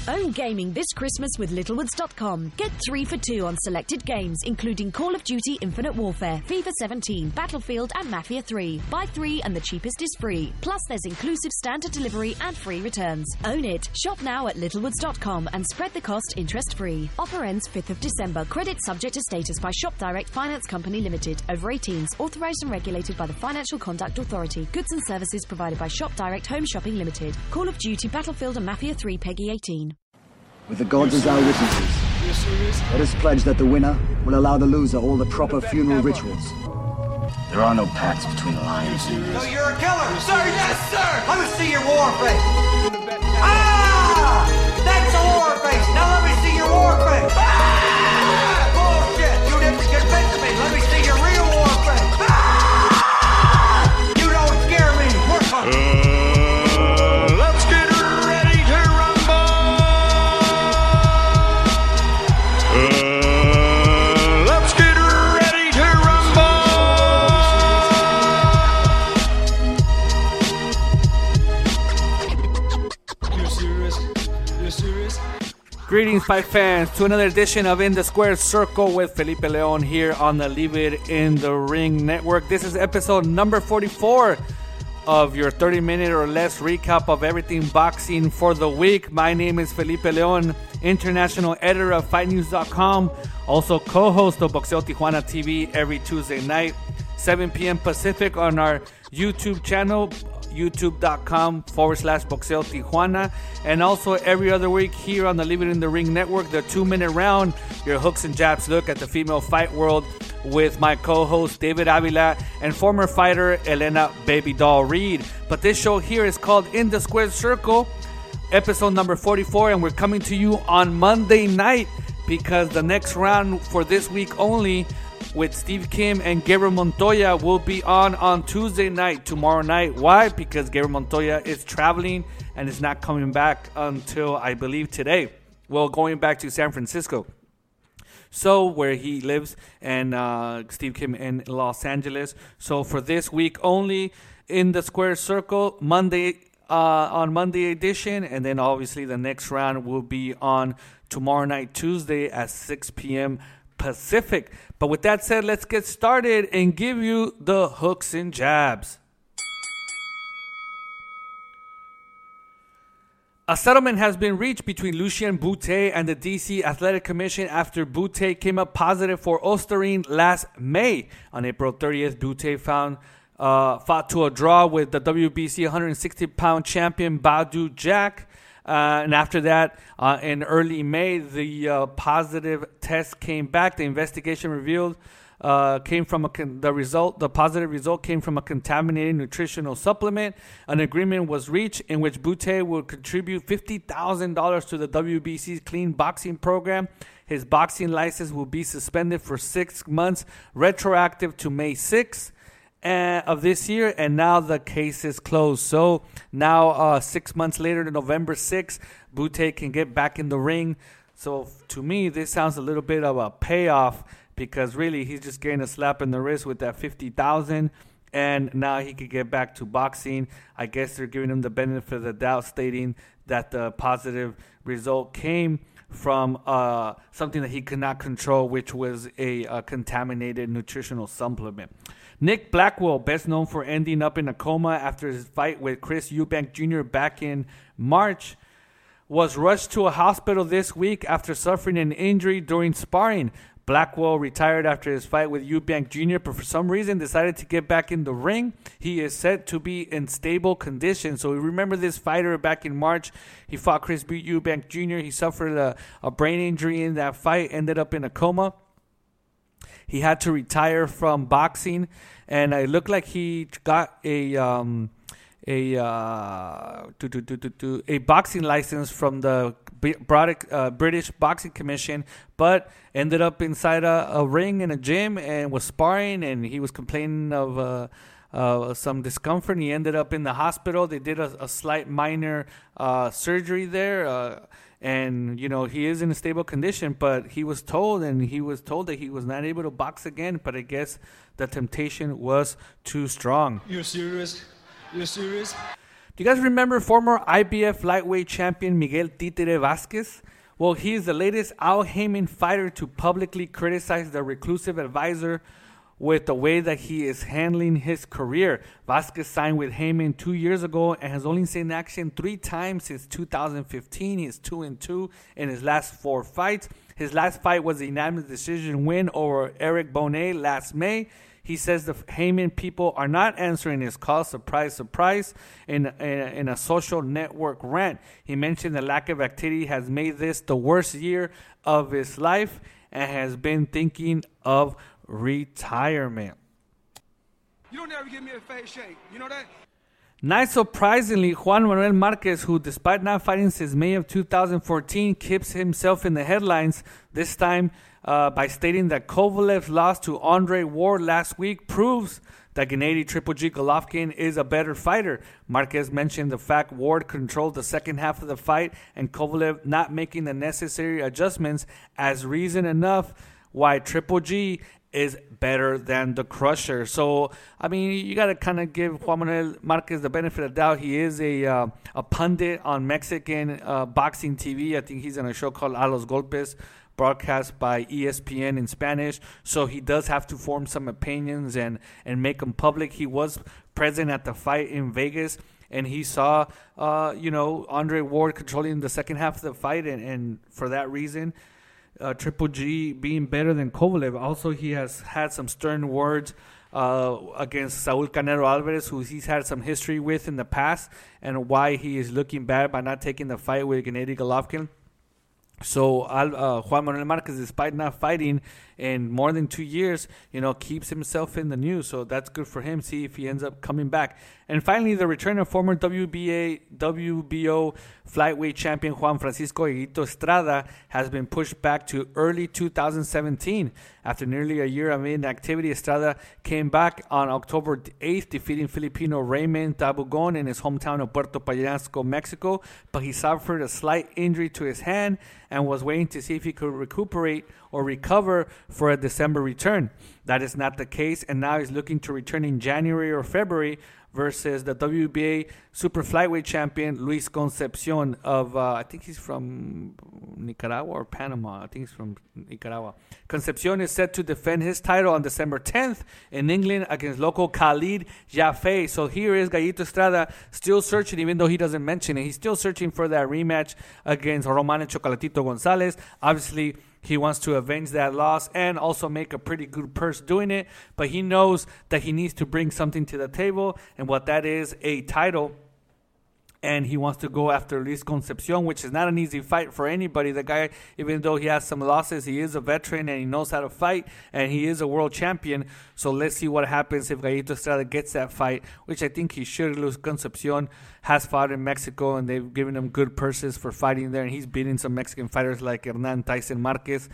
Own gaming this Christmas with Littlewoods.com. Get 3 for 2 on selected games, including Call of Duty Infinite Warfare, FIFA 17, Battlefield, and Mafia 3. Buy 3 and the cheapest is free. Plus, there's inclusive standard delivery and free returns. Own it. Shop now at Littlewoods.com and spread the cost interest-free. Offer ends 5th of December. Credit subject to status by Shop Direct Finance Company Limited. Over 18s. Authorized and regulated by the Financial Conduct Authority. Goods and services provided by Shop Direct Home Shopping Limited. Call of Duty, Battlefield, and Mafia 3, Peggy 18. With the gods as our witnesses, let us pledge that the winner will allow the loser all the proper funeral rituals. There are no pacts between the lions. So you're a killer, sir? Yes, sir! Let me see your war face. Ah! That's a war face! Now let me see your war face! Ah! Bullshit! You didn't convince me! Let me see your real war face! Ah! You don't scare me! Work on it! Let's get ready to rumble! Let's get ready to rumble! You serious? You serious? Greetings, fight fans, to another edition of In the Square Circle with Felipe Leon here on the Leave It in the Ring Network. This is episode number 44 of your 30-minute or less recap of everything boxing for the week. My name is Felipe Leon, international editor of FightNews.com, also co-host of Boxeo Tijuana TV every Tuesday night, 7 p.m. Pacific on our YouTube channel, youtube.com/Boxeo Tijuana, and also every other week here on the Leave It in the Ring Network, the 2-minute round, your hooks and jabs look at the female fight world with my co-host David Avila and former fighter Elena Baby Doll Reed. But this show here is called In the Square Circle, episode number 44, and we're coming to you on Monday night because the next round for this week only with Steve Kim and Gabriel Montoya will be on Tuesday night, tomorrow night. Why? Because Gabriel Montoya is traveling and is not coming back until, I believe, today. Well, going back to San Francisco. So, where he lives, and Steve Kim in Los Angeles. So, for this week only, In the Square Circle, Monday, on Monday edition, and then obviously the next round will be on tomorrow night, Tuesday at 6 p.m. Pacific. But with that said, let's get started and give you the hooks and jabs. A settlement has been reached between Lucien Boutte and the DC Athletic Commission after Boutte came up positive for Osterine last May. On April 30th, Boutte fought to a draw with the WBC 160-pound champion Badou Jack. And after that, in early May, the positive test came back. The investigation revealed the positive result came from a contaminated nutritional supplement. An agreement was reached in which Boutte would contribute $50,000 to the WBC's clean boxing program. His boxing license will be suspended for 6 months, retroactive to May 6th. Of this year, and now the case is closed. So now 6 months later, November 6th, Boutte can get back in the ring. So to me, this sounds a little bit of a payoff because really he's just getting a slap in the wrist with that $50,000, and now he could get back to boxing. I guess they're giving him the benefit of the doubt, stating that the positive result came from something that he could not control, which was a contaminated nutritional supplement. Nick Blackwell, best known for ending up in a coma after his fight with Chris Eubank Jr. back in March, was rushed to a hospital this week after suffering an injury during sparring. Blackwell retired after his fight with Eubank Jr., but for some reason decided to get back in the ring. He is said to be in stable condition. So remember this fighter back in March. He fought Chris Eubank Jr. He suffered a brain injury in that fight, ended up in a coma. He had to retire from boxing, and it looked like he got a boxing license from the British Boxing Commission, but ended up inside a ring in a gym and was sparring, and he was complaining of some discomfort. He ended up in the hospital. They did a slight minor surgery there. And, you know, he is in a stable condition, but he was told that he was not able to box again, but I guess the temptation was too strong. You serious? You serious? Do you guys remember former IBF lightweight champion Miguel Títere Vázquez? Well, he is the latest Al Haymon fighter to publicly criticize the reclusive advisor with the way that he is handling his career. Vázquez signed with Haymon 2 years ago and has only seen action 3 times since 2015. He's 2-2 in his last 4 fights. His last fight was a unanimous decision win over Eric Bonet last May. He says the Haymon people are not answering his call, surprise, surprise, in a social network rant. He mentioned the lack of activity has made this the worst year of his life and has been thinking of retirement. You don't ever give me a face shake. You know that? Not surprisingly, Juan Manuel Marquez, who despite not fighting since May of 2014, keeps himself in the headlines, this time by stating that Kovalev's loss to Andre Ward last week proves that Gennady Triple G Golovkin is a better fighter. Marquez mentioned the fact Ward controlled the second half of the fight and Kovalev not making the necessary adjustments as reason enough why Triple G is better than the Crusher. So, I mean, you got to kind of give Juan Manuel Marquez the benefit of the doubt. He is a pundit on Mexican boxing TV. I think he's on a show called A Los Golpes, broadcast by ESPN in Spanish. So he does have to form some opinions and make them public. He was present at the fight in Vegas, and he saw, Andre Ward controlling the second half of the fight, and for that reason, Triple G being better than Kovalev. Also, he has had some stern words against Saul Canelo Alvarez, who he's had some history with in the past, and why he is looking bad by not taking the fight with Gennady Golovkin. So Juan Manuel Marquez, despite not fighting in more than 2 years, keeps himself in the news. So that's good for him. See if he ends up coming back. And finally, the return of former WBO flyweight champion Juan Francisco Higuito Estrada has been pushed back to early 2017. After nearly a year of inactivity, Estrada came back on October 8th, defeating Filipino Raymond Tabugon in his hometown of Puerto Peñasco, Mexico. But he suffered a slight injury to his hand and was waiting to see if he could recuperate or recover for a December return. That is not the case, and now he's looking to return in January or February versus the WBA super flyweight champion Luis Concepcion of, I think he's from Nicaragua or Panama. I think he's from Nicaragua. Concepcion is set to defend his title on December 10th in England against local Khalid Jaffe. So here is Gallito Estrada still searching, even though he doesn't mention it. He's still searching for that rematch against Roman Chocolatito Gonzalez. Obviously, he wants to avenge that loss and also make a pretty good purse doing it. But he knows that he needs to bring something to the table, and what that is, a title. And he wants to go after Luis Concepcion, which is not an easy fight for anybody. The guy, even though he has some losses, he is a veteran and he knows how to fight, and he is a world champion. So let's see what happens if Gallito Estrada gets that fight, which I think he should. Luis Concepcion has fought in Mexico, and they've given him good purses for fighting there, and he's beating some Mexican fighters like Hernan Tyson Marquez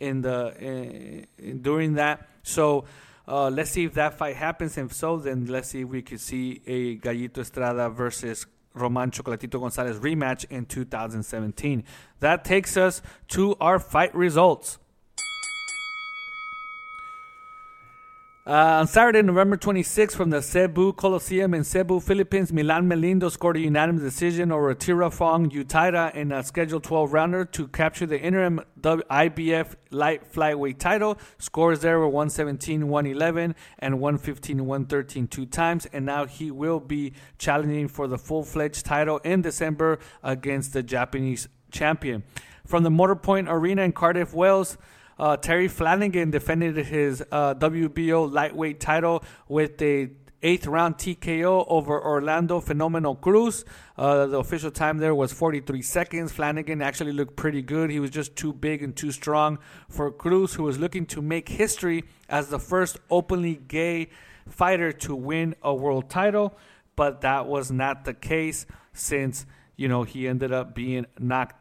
during that. So let's see if that fight happens. If so, then let's see if we could see a Gallito Estrada versus Roman Chocolatito Gonzalez rematch in 2017. That takes us to our fight results. On Saturday, November 26th, from the Cebu Coliseum in Cebu, Philippines, Milan Melindo scored a unanimous decision over Tirafong Utaira in a scheduled 12-rounder to capture the interim IBF light flyweight title. Scores there were 117-111 and 115-113 two times, and now he will be challenging for the full-fledged title in December against the Japanese champion. From the Motorpoint Arena in Cardiff, Wales, Terry Flanagan defended his WBO lightweight title with a 8th round TKO over Orlando Phenomenal Cruz. The official time there was 43 seconds. Flanagan actually looked pretty good. He was just too big and too strong for Cruz, who was looking to make history as the first openly gay fighter to win a world title. But that was not the case, since he ended up being knocked out.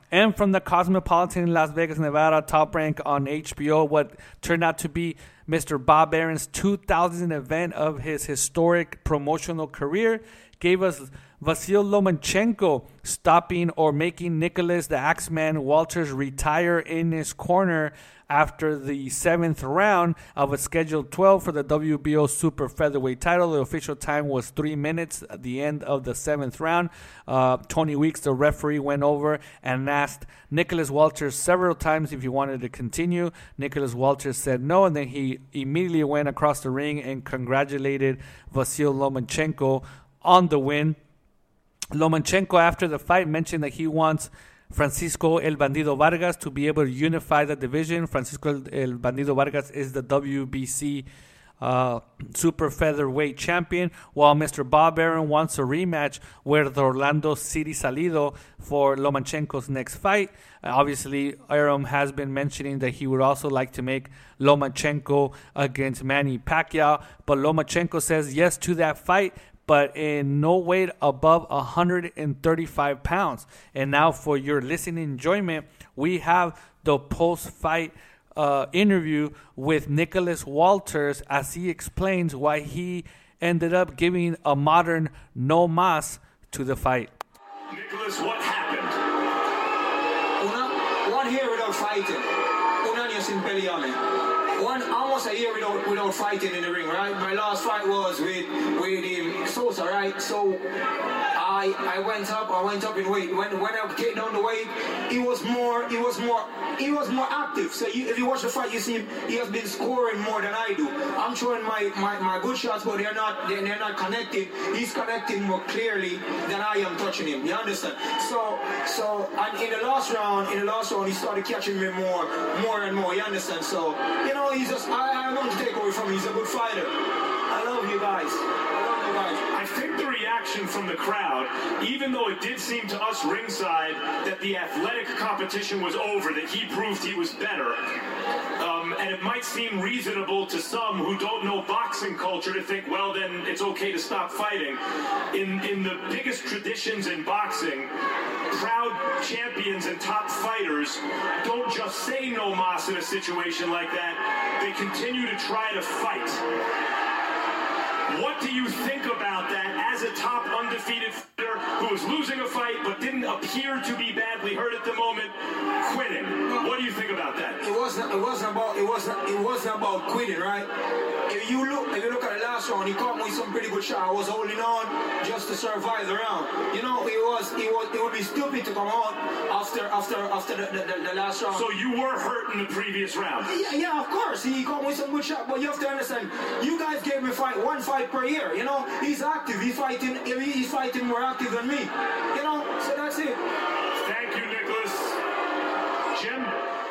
And from the Cosmopolitan in Las Vegas, Nevada, Top Rank on HBO, what turned out to be Mr. Bob Arum's 2000th event of his historic promotional career, gave us Vasyl Lomachenko stopping or making Nicholas the Axeman Walters retire in his corner after the 7th round of a scheduled 12 for the WBO super featherweight title. The official time was 3 minutes at the end of the 7th round. Tony Weeks, the referee, went over and asked Nicholas Walters several times if he wanted to continue. Nicholas Walters said no, and then he immediately went across the ring and congratulated Vasyl Lomachenko on the win. Lomachenko, after the fight, mentioned that he wants Francisco El Bandido Vargas to be able to unify the division. Francisco El Bandido Vargas is the WBC super featherweight champion, while Mr. Bob Arum wants a rematch with Orlando City Salido for Lomachenko's next fight. Obviously, Arum has been mentioning that he would also like to make Lomachenko against Manny Pacquiao, but Lomachenko says yes to that fight, but in no weight above 135 pounds. And now for your listening enjoyment, we have the post-fight interview with Nicholas Walters as he explains why he ended up giving a modern no mas to the fight. Nicholas, what happened? One year without fighting. Un año sin pelearme. Almost a year without fighting in the ring, right? My last fight was with Sosa, right? So I went up in weight. When I came down the weight, he was more active. So if you watch the fight, you see him, he has been scoring more than I do. I'm showing my good shots, but they're not connected. He's connecting more clearly than I am touching him. You understand? So and in the last round, he started catching me more and more. You understand? So he's just I don't take away from him. He's a good fighter. I love you guys. I think the reaction from the crowd, even though it did seem to us ringside that the athletic competition was over, that he proved he was better, and it might seem reasonable to some who don't know boxing culture to think, well, then it's okay to stop fighting. In the biggest traditions in boxing, proud champions and top fighters don't just say no mas in a situation like that. They continue to try to fight. What do you think about that as a top undefeated fighter who was losing a fight but didn't appear to be badly hurt at the moment, quitting? What do you think about that? It wasn't about quitting, right? If you look at the last round, he caught me with some pretty good shot. I was holding on just to survive the round. It would be stupid to come out after the last round. So you were hurt in the previous round? Yeah, of course. He caught me with some good shot, but you have to understand, you guys gave me one fight per year. He's active. He's fighting more active than me. So that's it. Thank you, Nicholas. Jim?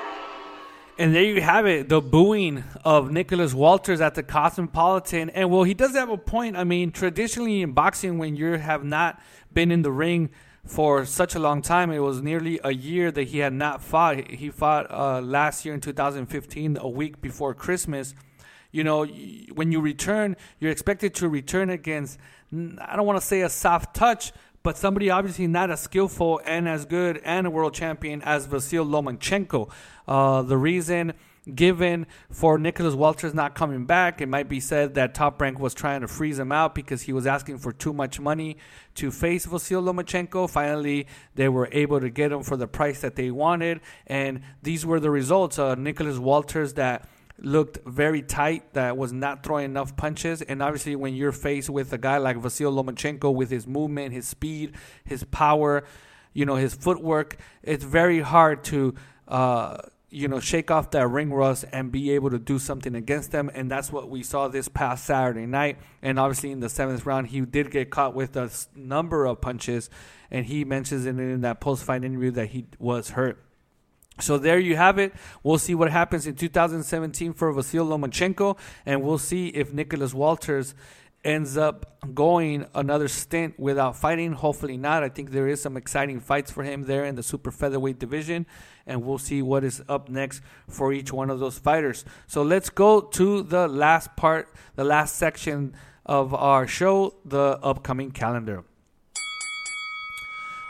And there you have it, the booing of Nicholas Walters at the Cosmopolitan. And, well, he does have a point. I mean, traditionally in boxing, when you have not been in the ring for such a long time, it was nearly a year that he had not fought. He fought last year in 2015, a week before Christmas. When you return, you're expected to return against, I don't want to say a soft touch, but somebody obviously not as skillful and as good and a world champion as Vasyl Lomachenko. The reason given for Nicholas Walters not coming back, it might be said that Top Rank was trying to freeze him out because he was asking for too much money to face Vasyl Lomachenko. Finally, they were able to get him for the price that they wanted, and these were the results. Nicholas Walters that looked very tight, that was not throwing enough punches. And obviously when you're faced with a guy like Vasyl Lomachenko with his movement, his speed, his power, his footwork, it's very hard to shake off that ring rust and be able to do something against them. And that's what we saw this past Saturday night. And obviously in the 7th round, he did get caught with a number of punches, and he mentions in that post-fight interview that he was hurt. So there you have it. We'll see what happens in 2017 for Vasyl Lomachenko, and we'll see if Nicholas Walters ends up going another stint without fighting. Hopefully not. I think there is some exciting fights for him there in the super featherweight division, and we'll see what is up next for each one of those fighters. So let's go to the last part, the last section of our show, the upcoming calendar.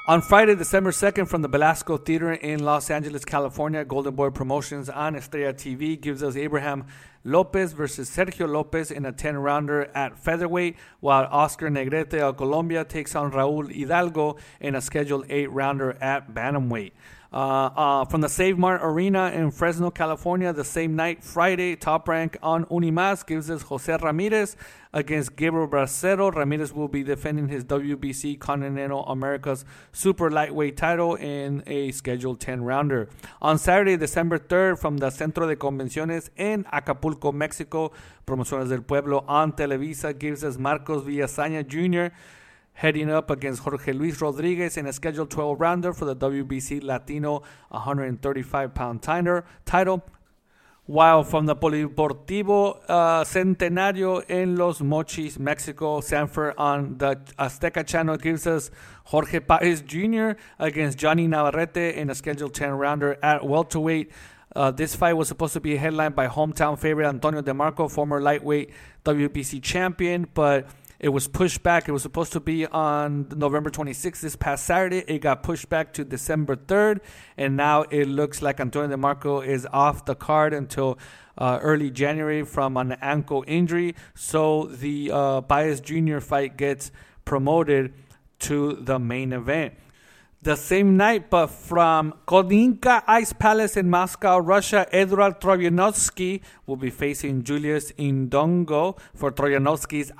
On Friday, December 2nd, from the Belasco Theater in Los Angeles, California, Golden Boy Promotions on Estrella TV gives us Abraham Lopez versus Sergio Lopez in a 10-rounder at featherweight, while Oscar Negrete of Colombia takes on Raul Hidalgo in a scheduled 8-rounder at bantamweight. From the Save Mart Arena in Fresno, California, the same night, Friday, Top Rank on Unimas gives us Jose Ramirez against Gabriel Bracero. Ramirez will be defending his WBC Continental Americas Super Lightweight title in a scheduled 10-rounder. On Saturday, December 3rd, from the Centro de Convenciones in Acapulco, Mexico, Promociones del Pueblo on Televisa gives us Marcos Villasaña Jr. heading up against Jorge Luis Rodriguez in a scheduled 12-rounder for the WBC Latino 135-pound title. While from the Polideportivo Centenario in Los Mochis, Mexico, Sanford on the Azteca channel gives us Jorge Paez Jr. against Johnny Navarrete in a scheduled 10-rounder at welterweight. This fight was supposed to be headlined by hometown favorite Antonio DeMarco, former lightweight WBC champion, but it was pushed back. It was supposed to be on November 26th, this past Saturday. It got pushed back to December 3rd, and now it looks like Antonio DeMarco is off the card until early January from an ankle injury. So the Baez Jr. fight gets promoted to the main event. The same night, but from Kodinka Ice Palace in Moscow, Russia, Eduard Troyanovsky will be facing Julius Indongo for Troyanovsky's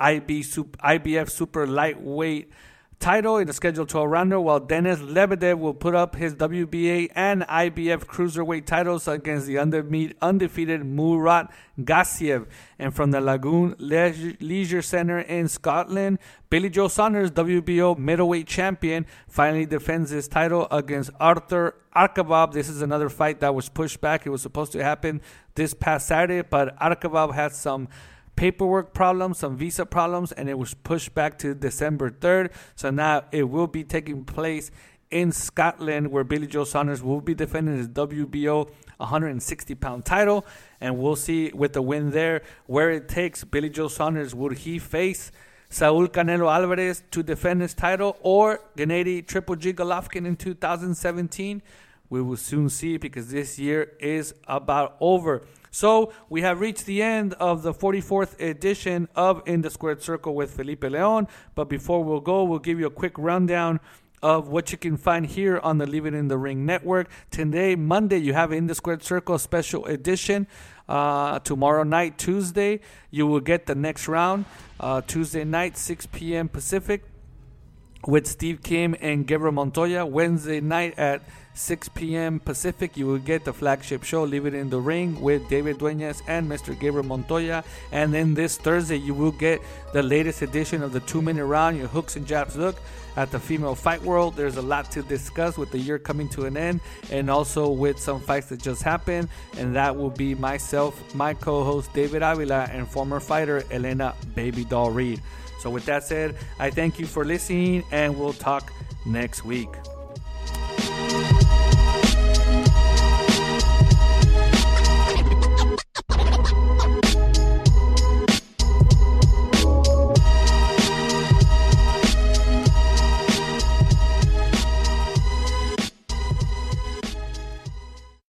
IBF Super Lightweight title in the scheduled 12-rounder, while Denis Lebedev will put up his WBA and IBF Cruiserweight titles against the undefeated Murat Gassiev. And from the Lagoon Leisure Center in Scotland, Billy Joe Saunders, WBO middleweight champion, finally defends his title against Arthur Arkabov. This is another fight that was pushed back. It was supposed to happen this past Saturday, but Arkabov had some paperwork problems, some visa problems, and it was pushed back to December 3rd. So now it will be taking place in Scotland, where Billy Joe Saunders will be defending his WBO 160-pound title, and we'll see with the win there where it takes Billy Joe Saunders. Would he face Saul Canelo Alvarez to defend his title, or Gennady Triple G Golovkin in 2017? We will soon see, because this year is about over. So we have reached the end of the 44th edition of In the Squared Circle with Felipe Leon. But before we'll go, we'll give you a quick rundown of what you can find here on the Leave It in the Ring network. Today, Monday, you have In the Squared Circle special edition. Tomorrow night, Tuesday, you will get the next round. Tuesday night, 6 p.m. Pacific, with Steve Kim and Gabriel Montoya. Wednesday night at 6 p.m. Pacific, you will get the flagship show, Leave It in the Ring, with David Dueñas and Mr. Gabriel Montoya. And then this Thursday, you will get the latest edition of the 2-minute round, your Hooks and Jabs look at the female fight world. There's a lot to discuss with the year coming to an end, and also with some fights that just happened. And that will be myself, my co-host David Avila, and former fighter Elena Baby Doll Reed. So with that said, I thank you for listening, and we'll talk next week.